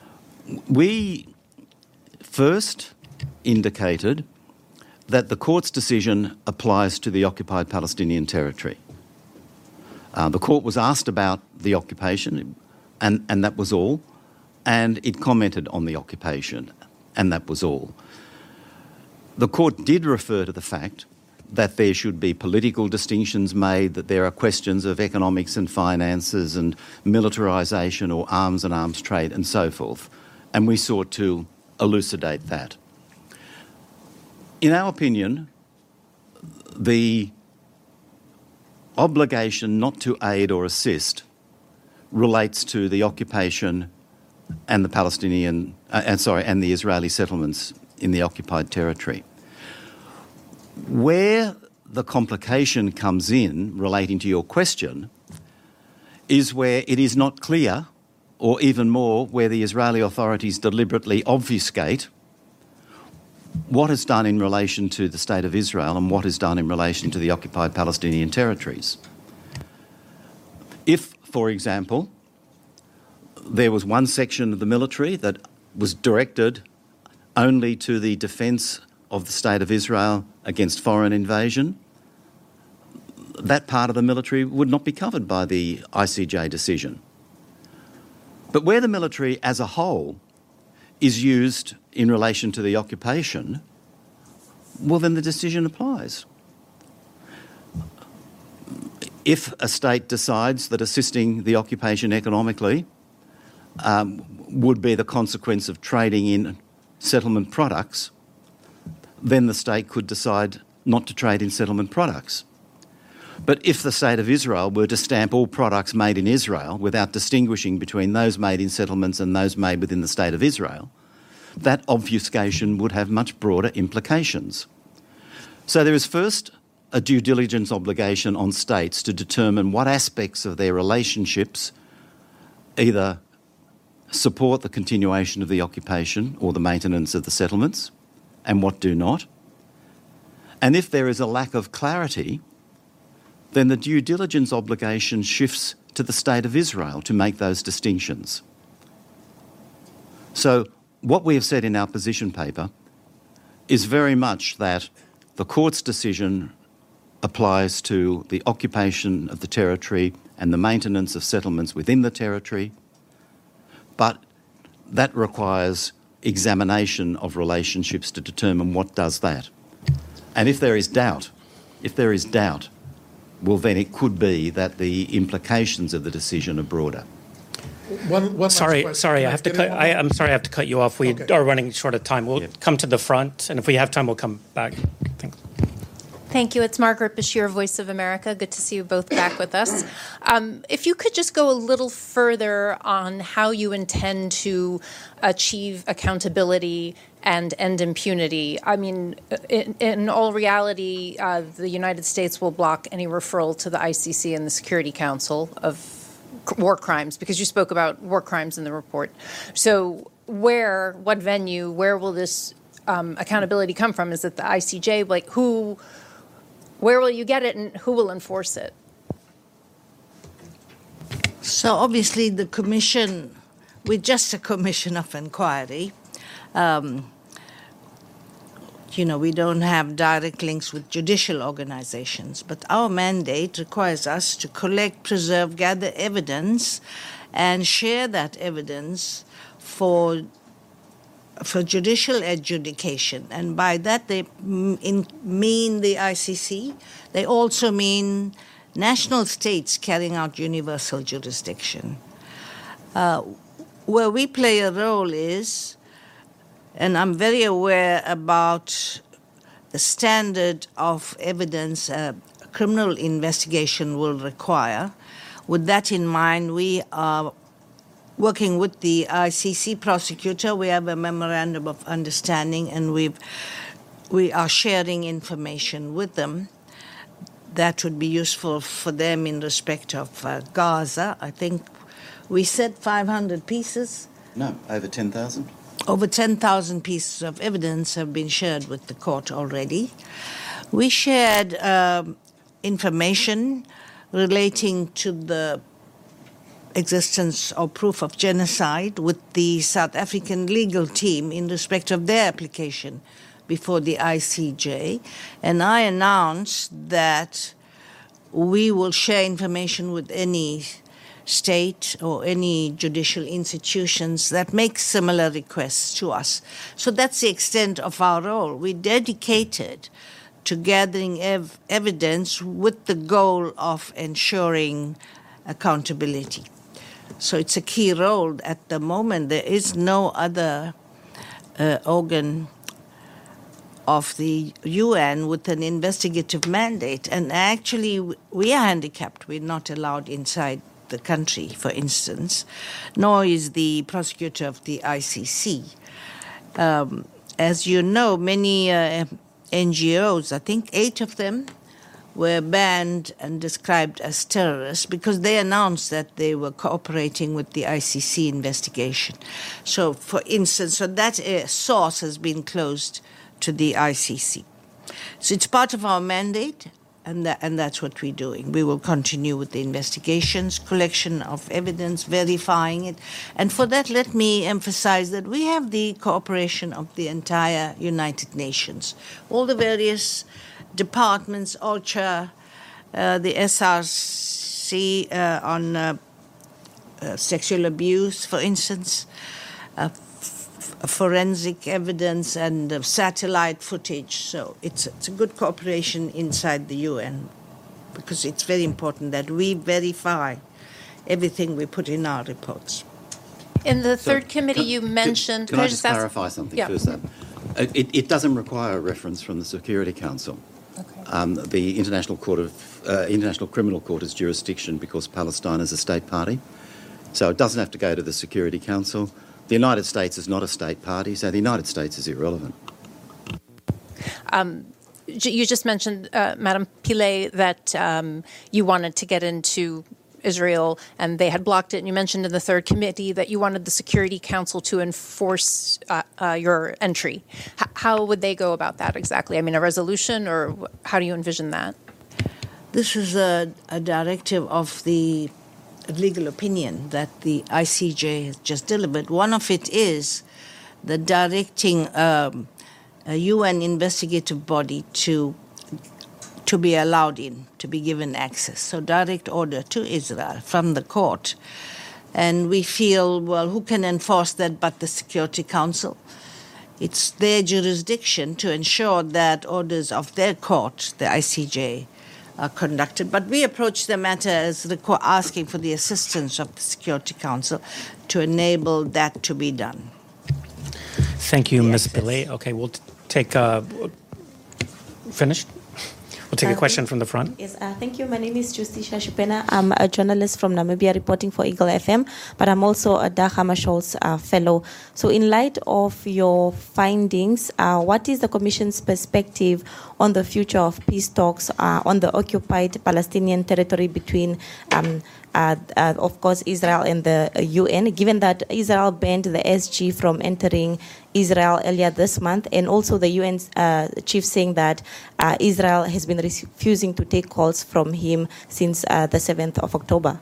We first indicated that the court's decision applies to the occupied Palestinian territory. Uh, the court was asked about the occupation, and, and that was all, and it commented on the occupation, and that was all. The court did refer to the fact that there should be political distinctions made, that there are questions of economics and finances and militarisation or arms and arms trade and so forth, and we sought to elucidate that. In our opinion, the obligation not to aid or assist relates to the occupation and the Palestinian, uh, and sorry, and the Israeli settlements in the occupied territory. Where the complication comes in, relating to your question, is where it is not clear, or even more, where the Israeli authorities deliberately obfuscate what is done in relation to the State of Israel and what is done in relation to the occupied Palestinian territories. If, for example, there was one section of the military that was directed only to the defence of the State of Israel against foreign invasion, that part of the military would not be covered by the I C J decision. But where the military as a whole is used in relation to the occupation, well, then the decision applies. If a state decides that assisting the occupation economically um, would be the consequence of trading in settlement products, then the state could decide not to trade in settlement products. But if the State of Israel were to stamp all products made in Israel without distinguishing between those made in settlements and those made within the State of Israel, that obfuscation would have much broader implications. So there is first a due diligence obligation on states to determine what aspects of their relationships either support the continuation of the occupation or the maintenance of the settlements, and what do not. And if there is a lack of clarity, then the due diligence obligation shifts to the State of Israel to make those distinctions. So what we have said in our position paper is very much that the court's decision applies to the occupation of the territory and the maintenance of settlements within the territory, but that requires examination of relationships to determine what does that. And if there is doubt, if there is doubt, well, then it could be that the implications of the decision are broader. One, one sorry, sorry, I have to cut. I, I'm sorry, I have to cut you off. We okay. are running short of time. We'll yep. come to the front, and if we have time, we'll come back. Thanks. Thank you. It's Margaret Bashir, Voice of America. Good to see you both back with us. Um, if you could just go a little further on how you intend to achieve accountability and end impunity. I mean, in, in all reality, uh, the United States will block any referral to the I C C and the Security Council of war crimes, because you spoke about war crimes in the report. So where, what venue, where will this um, accountability come from? Is it the I C J? Like, who... Where will you get it, and who will enforce it? So obviously the commission, we're just a commission of inquiry. Um, you know, we don't have direct links with judicial organizations, but our mandate requires us to collect, preserve, gather evidence, and share that evidence for for judicial adjudication. And by that they in, mean the I C C. They also mean national states carrying out universal jurisdiction. Uh, where we play a role is, and I'm very aware about the standard of evidence a criminal investigation will require. With that in mind, we are working with the I C C prosecutor. We have a memorandum of understanding, and we've, we are sharing information with them that would be useful for them in respect of uh, Gaza. I think we said five hundred pieces. No, over ten thousand. Over ten thousand pieces of evidence have been shared with the court already. We shared um, information relating to the existence or proof of genocide with the South African legal team in respect of their application before the I C J. And I announced that we will share information with any state or any judicial institutions that make similar requests to us. So that's the extent of our role. We're dedicated to gathering ev- evidence with the goal of ensuring accountability. So it's a key role at the moment. There is no other uh, organ of the U N with an investigative mandate. And actually, we are handicapped. We're not allowed inside the country, for instance, nor is the prosecutor of the I C C. Um, as you know, many uh, N G Os, I think eight of them, were banned and described as terrorists because they announced that they were cooperating with the I C C investigation. So, for instance, so that uh, source has been closed to the I C C. So it's part of our mandate, and, that, and that's what we're doing. We will continue with the investigations, collection of evidence, verifying it. And for that, let me emphasize that we have the cooperation of the entire United Nations, all the various departments, OCHA, uh, the S R C uh, on uh, uh, sexual abuse, for instance, uh, f- forensic evidence and uh, satellite footage. So it's, it's a good cooperation inside the U N because it's very important that we verify everything we put in our reports. In the third So, committee, can- you can- mentioned... Can, I I just ask- clarify something Yeah. first? Though? It, it doesn't require a reference from the Security Council. Okay. Um, the International Court of uh, International Criminal Court is jurisdiction because Palestine is a state party, so it doesn't have to go to the Security Council. The United States is not a state party, so the United States is irrelevant. Um, j- you just mentioned, uh, Madam Pillay, that um, you wanted to get into Israel and they had blocked it. And you mentioned in the third committee that you wanted the Security Council to enforce uh, uh, your entry. H- how would they go about that exactly? I mean, a resolution, or wh- how do you envision that? This is a, a directive of the legal opinion that the I C J has just delivered. One of it is the directing um, a U N investigative body to to be allowed in, to be given access. So direct order to Israel from the court. And we feel, well, who can enforce that but the Security Council? It's their jurisdiction to ensure that orders of their court, the I C J, are conducted. But we approach the matter as requ- asking for the assistance of the Security Council to enable that to be done. Thank you, Yes, Miz yes. Pillay. Okay, we'll t- take... Uh, finished? We'll take Uh, a question from the front. Yes, uh, thank you. My name is Justisha Shupena. I'm a journalist from Namibia reporting for Eagle F M, but I'm also a Dag Hammarskjöld's uh, fellow. So in light of your findings, uh, what is the Commission's perspective on the future of peace talks uh, on the occupied Palestinian territory between um, Uh, uh, of course, Israel and the uh, U N, given that Israel banned the S G from entering Israel earlier this month, and also the U N uh, chief saying that uh, Israel has been refusing to take calls from him since uh, the seventh of October?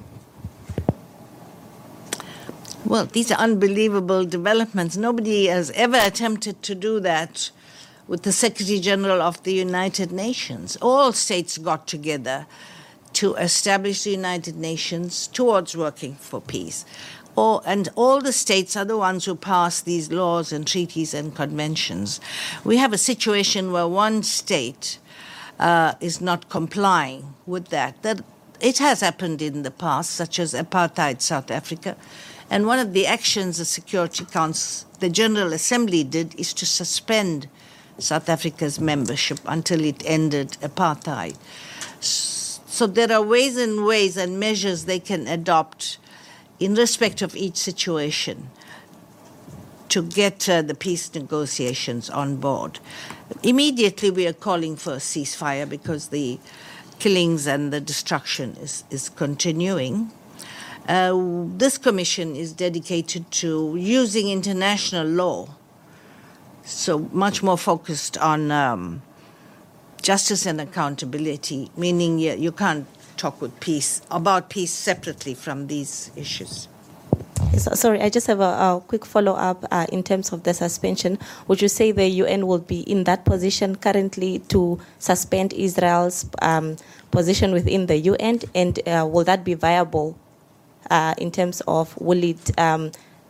Well, these are unbelievable developments. Nobody has ever attempted to do that with the Secretary General of the United Nations. All states got together to establish the United Nations towards working for peace. Or, and all the states are the ones who pass these laws and treaties and conventions. We have a situation where one state uh, is not complying with that. That it has happened in the past, such as apartheid South Africa. And one of the actions the Security Council, the General Assembly did, is to suspend South Africa's membership until it ended apartheid. So there are ways and ways and measures they can adopt in respect of each situation to get uh, the peace negotiations on board. Immediately we are calling for a ceasefire because the killings and the destruction is, is continuing. Uh, this commission is dedicated to using international law, so much more focused on um, justice and accountability, meaning you, you can't talk with peace about peace separately from these issues. So, sorry, I just have a, a quick follow-up uh, in terms of the suspension. Would you say the U N will be in that position currently to suspend Israel's um, position within the U N, and uh, will that be viable uh, in terms of will it um,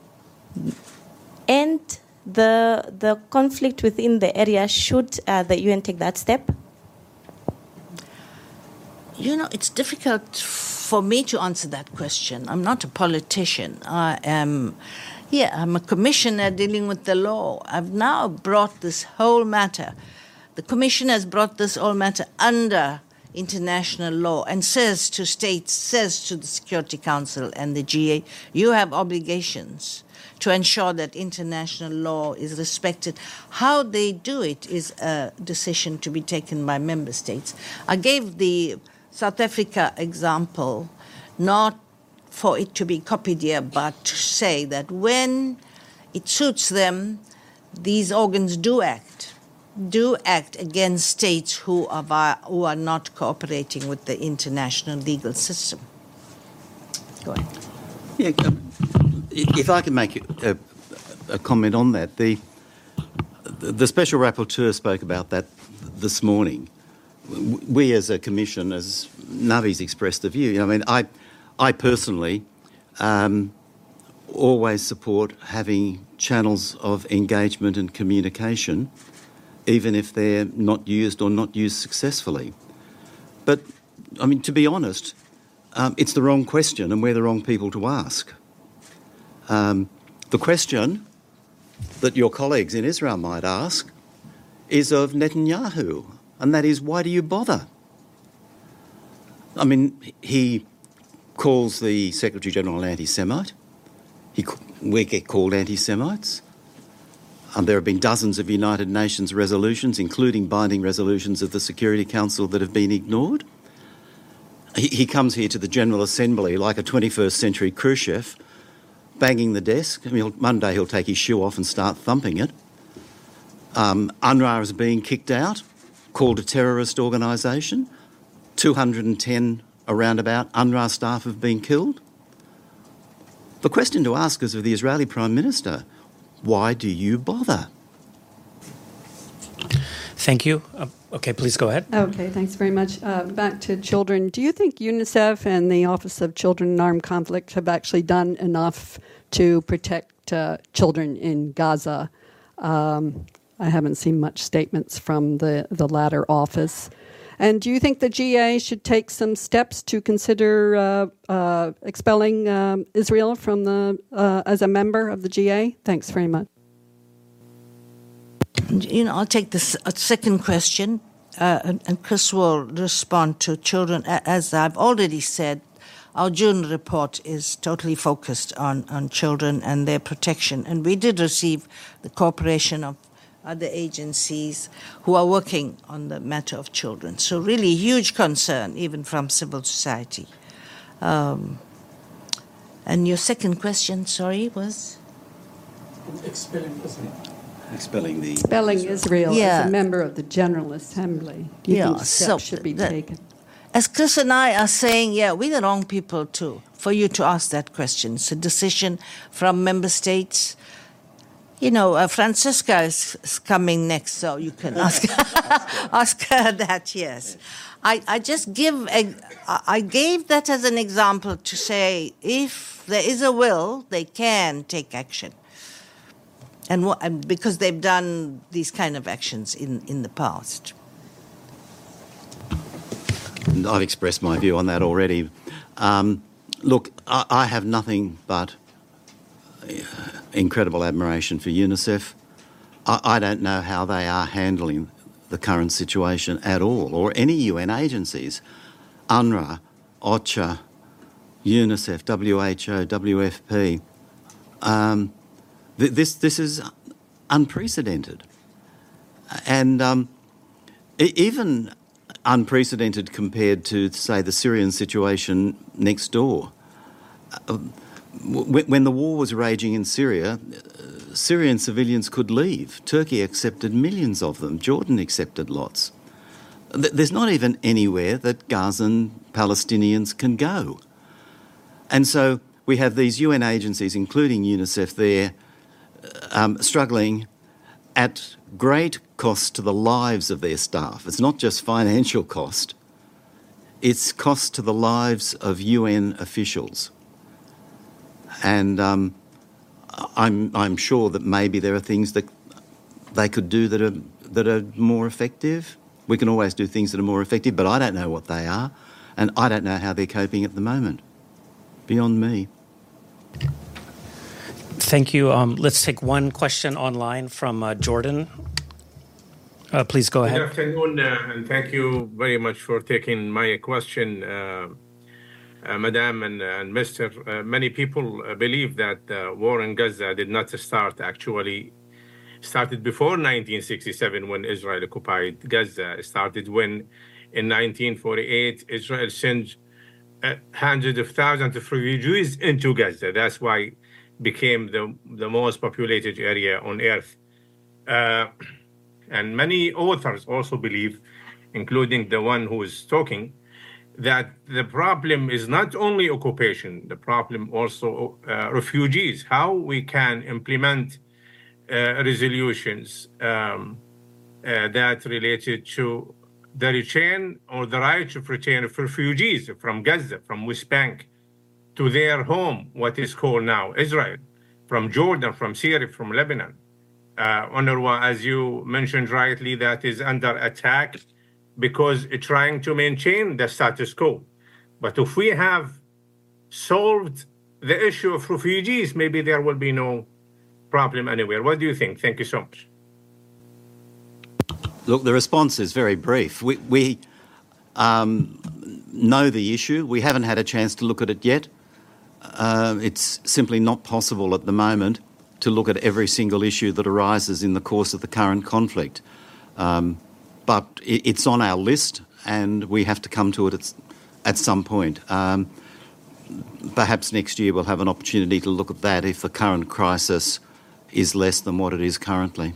end the the conflict within the area should uh, the U N take that step? You know, it's difficult for me to answer that question. I'm not a politician. I am, yeah, I'm a commissioner dealing with the law. I've now brought this whole matter. The commission has brought this whole matter under international law and says to states, says to the Security Council and the G A, you have obligations to ensure that international law is respected. How they do it is a decision to be taken by member states. I gave the South Africa example, not for it to be copied here, but to say that when it suits them, these organs do act, do act against states who are, who are not cooperating with the international legal system. Go ahead. Yeah, um, if I can make a, a comment on that, the the Special Rapporteur spoke about that this morning. We as a commission, as Navi's expressed a view, I mean, I, I personally um, always support having channels of engagement and communication, even if they're not used or not used successfully. But, I mean, to be honest, um, it's the wrong question and we're the wrong people to ask. Um, the question that your colleagues in Israel might ask is of Netanyahu, and that is, why do you bother? I mean, he calls the Secretary-General an anti-Semite. He, we get called anti-Semites. Um, there have been dozens of United Nations resolutions, including binding resolutions of the Security Council, that have been ignored. He, he comes here to the General Assembly like a twenty-first century Khrushchev, banging the desk. I mean, one day he'll take his shoe off and start thumping it. Um, UNRWA is being kicked out, called a terrorist organisation. two hundred ten around about UNRWA staff have been killed. The question to ask is of the Israeli Prime Minister, why do you bother? Thank you. Uh, okay, please go ahead. Okay, thanks very much. Uh, back to children. Do you think UNICEF and the Office of Children in Armed Conflict have actually done enough to protect uh, children in Gaza? Um, I haven't seen much statements from the, the latter office. And do you think the G A should take some steps to consider uh, uh, expelling um, Israel from the uh, as a member of the G A? Thanks very much. You know, I'll take the second question. uh, and, and Chris will respond to children. As I've already said, our June report is totally focused on, on children and their protection. And we did receive the cooperation of other agencies who are working on the matter of children. So really huge concern, even from civil society. Um, and your second question, sorry, was? Expelling Israel. Expelling the... Expelling Israel Yeah. as a member of the General Assembly. You Yeah, think steps so should be that- taken? As Chris and I are saying, yeah, we're the wrong people too, for you to ask that question. It's a decision from member states. You know, uh, Francisca is, is coming next, so you can ask, ask her that, yes. I, I just give, a, I gave that as an example to say if there is a will, they can take action. And, wha- and because they've done these kind of actions in, in the past. I've expressed my view on that already. Um, look, I, I have nothing but incredible admiration for UNICEF. I, I don't know how they are handling the current situation at all, or any U N agencies. UNRWA, OCHA, UNICEF, W H O, W F P. Um, th- this, this is unprecedented. And um, e- even unprecedented compared to, say, the Syrian situation next door. Uh, w- when the war was raging in Syria, uh, Syrian civilians could leave. Turkey accepted millions of them. Jordan accepted lots. Th- there's not even anywhere that Gazan Palestinians can go. And so we have these U N agencies, including UNICEF there, um, struggling at great cost to the lives of their staff. It's not just financial cost, it's cost to the lives of U N officials. And um, I'm, I'm sure that maybe there are things that they could do that are, that are more effective. We can always do things that are more effective, but I don't know what they are, and I don't know how they're coping at the moment. Beyond me. Thank you. Um, let's take one question online from uh, Jordan. Uh, please go ahead. Good afternoon, uh, and thank you very much for taking my question, uh, uh, Madam and, and Mister Uh, many people uh, believe that uh, war in Gaza did not start, actually started before nineteen sixty-seven when Israel occupied Gaza. It started when in nineteen forty-eight Israel sent uh, hundreds of thousands of refugees into Gaza. That's why it became the, the most populated area on earth. Uh, And many authors also believe, including the one who is talking, that the problem is not only occupation, the problem also uh, refugees, how we can implement uh, resolutions um, uh, that related to the return or the right of return of refugees from Gaza, from West Bank, to their home, what is called now Israel, from Jordan, from Syria, from Lebanon. Uh, UNRWA, as you mentioned rightly, that is under attack because it's trying to maintain the status quo. But if we have solved the issue of refugees, maybe there will be no problem anywhere. What do you think? Thank you so much. Look, the response is very brief. We, we um, know the issue. We haven't had a chance to look at it yet. Uh, it's simply not possible at the moment to look at every single issue that arises in the course of the current conflict. Um, but it, it's on our list and we have to come to it at, at some point. Um, perhaps next year we'll have an opportunity to look at that if the current crisis is less than what it is currently.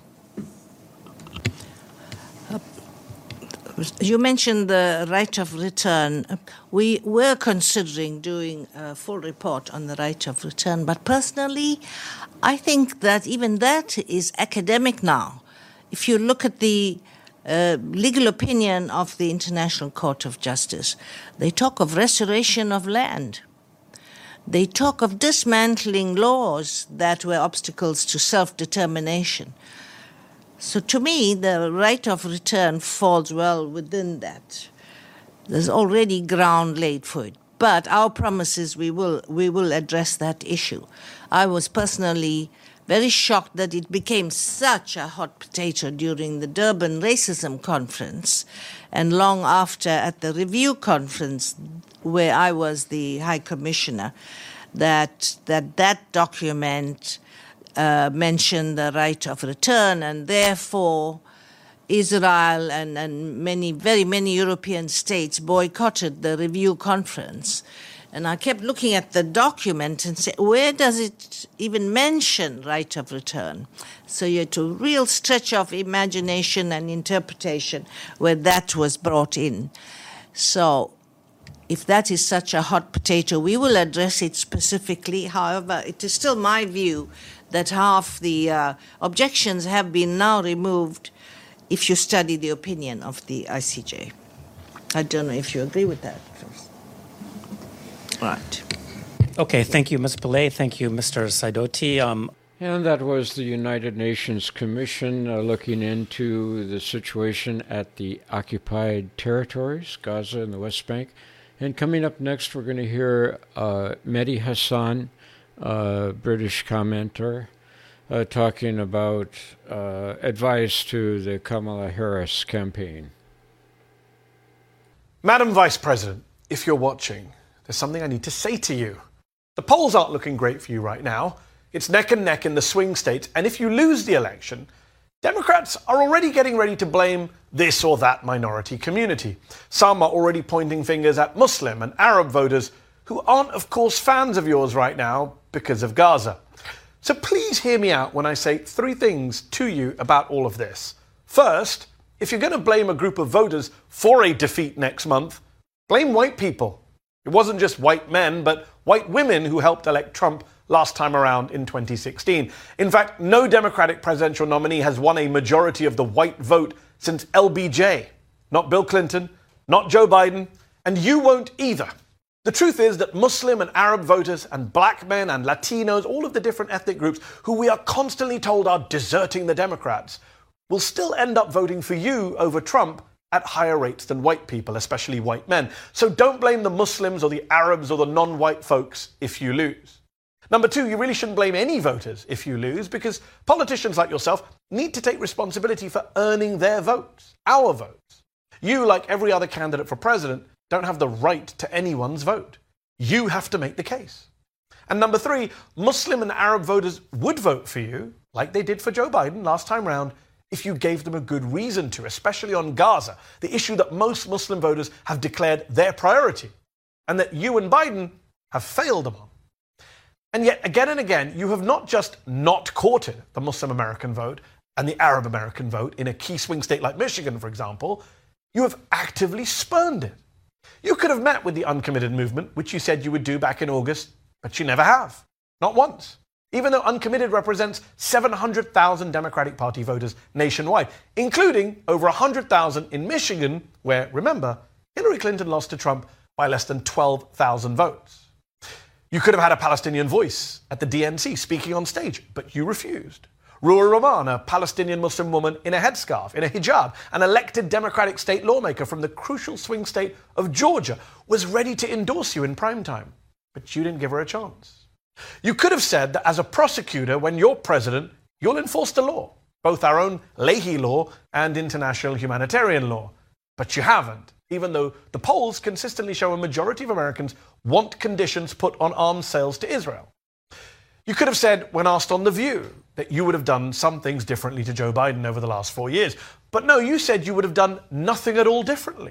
You mentioned the right of return. We were considering doing a full report on the right of return, but personally, I think that even that is academic now. If you look at the uh, legal opinion of the International Court of Justice, they talk of restoration of land. They talk of dismantling laws that were obstacles to self-determination. So to me, the right of return falls well within that. There's already ground laid for it. But our promise is we will, we will address that issue. I was personally very shocked that it became such a hot potato during the Durban Racism Conference and long after at the Review Conference, where I was the High Commissioner, that that, that document uh, mentioned the right of return, and therefore Israel and, and many, very many European states boycotted the Review Conference. And I kept looking at the document and say, where does it even mention right of return? So you had to real stretch of imagination and interpretation where that was brought in. So if that is such a hot potato, we will address it specifically. However, it is still my view that half the uh, objections have been now removed if you study the opinion of the I C J. I don't know if you agree with that. Right. Okay, thank you, Miz Pillay. Thank you, Mister Sidoti. Um, and that was the United Nations Commission uh, looking into the situation at the occupied territories, Gaza and the West Bank. And coming up next, we're going to hear uh, Mehdi Hasan, uh, British commenter, uh, talking about uh, advice to the Kamala Harris campaign. Madam Vice President, if you're watching, there's something I need to say to you. The polls aren't looking great for you right now. It's neck and neck in the swing states, and if you lose the election, Democrats are already getting ready to blame this or that minority community. Some are already pointing fingers at Muslim and Arab voters who aren't, of course, fans of yours right now because of Gaza. So please hear me out when I say three things to you about all of this. First, if you're going to blame a group of voters for a defeat next month, blame white people. It wasn't just white men, but white women who helped elect Trump last time around in twenty sixteen. In fact, no Democratic presidential nominee has won a majority of the white vote since L B J. Not Bill Clinton, not Joe Biden, and you won't either. The truth is that Muslim and Arab voters and black men and Latinos, all of the different ethnic groups who we are constantly told are deserting the Democrats, will still end up voting for you over Trump at higher rates than white people, especially white men. So don't blame the Muslims or the Arabs or the non-white folks if you lose. Number two, you really shouldn't blame any voters if you lose, because politicians like yourself need to take responsibility for earning their votes, our votes. You, like every other candidate for president, don't have the right to anyone's vote. You have to make the case. And number three, Muslim and Arab voters would vote for you, like they did for Joe Biden last time round, if you gave them a good reason to, especially on Gaza, the issue that most Muslim voters have declared their priority, and that you and Biden have failed them on. And yet, again and again, you have not just not courted the Muslim American vote and the Arab American vote in a key swing state like Michigan, for example, you have actively spurned it. You could have met with the uncommitted movement, which you said you would do back in August, but you never have. Not once. Even though uncommitted represents seven hundred thousand Democratic Party voters nationwide, including over one hundred thousand in Michigan, where, remember, Hillary Clinton lost to Trump by less than twelve thousand votes. You could have had a Palestinian voice at the D N C speaking on stage, but you refused. Ruha Rahman, a Palestinian Muslim woman in a headscarf, in a hijab, an elected Democratic state lawmaker from the crucial swing state of Georgia, was ready to endorse you in prime time, but you didn't give her a chance. You could have said that as a prosecutor, when you're president, you'll enforce the law, both our own Leahy law and international humanitarian law. But you haven't, even though the polls consistently show a majority of Americans want conditions put on arms sales to Israel. You could have said, when asked on The View, that you would have done some things differently to Joe Biden over the last four years. But no, you said you would have done nothing at all differently.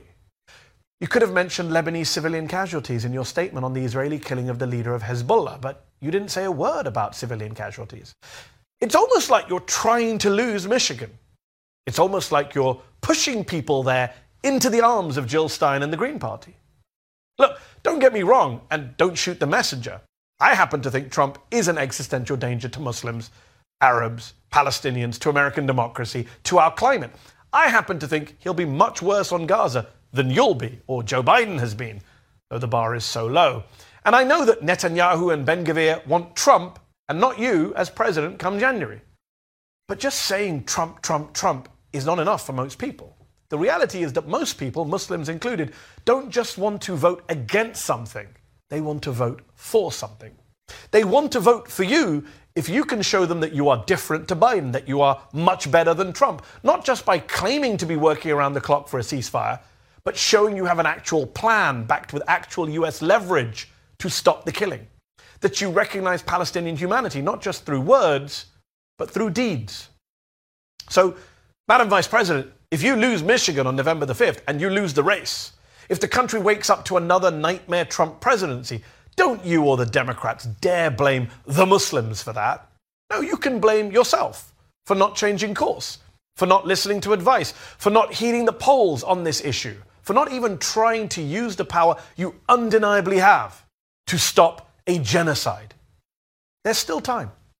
You could have mentioned Lebanese civilian casualties in your statement on the Israeli killing of the leader of Hezbollah, but you didn't say a word about civilian casualties. It's almost like you're trying to lose Michigan. It's almost like you're pushing people there into the arms of Jill Stein and the Green Party. Look, don't get me wrong, and don't shoot the messenger. I happen to think Trump is an existential danger to Muslims, Arabs, Palestinians, to American democracy, to our climate. I happen to think he'll be much worse on Gaza than you'll be, or Joe Biden has been, though the bar is so low. And I know that Netanyahu and Ben-Gvir want Trump, and not you, as president come January. But just saying Trump, Trump, Trump is not enough for most people. The reality is that most people, Muslims included, don't just want to vote against something. They want to vote for something. They want to vote for you if you can show them that you are different to Biden, that you are much better than Trump, not just by claiming to be working around the clock for a ceasefire, but showing you have an actual plan backed with actual U S leverage to stop the killing, that you recognize Palestinian humanity, not just through words, but through deeds. So, Madam Vice President, if you lose Michigan on November the fifth and you lose the race, if the country wakes up to another nightmare Trump presidency, don't you or the Democrats dare blame the Muslims for that. No, you can blame yourself for not changing course, for not listening to advice, for not heeding the polls on this issue, for not even trying to use the power you undeniably have to stop a genocide. There's still time.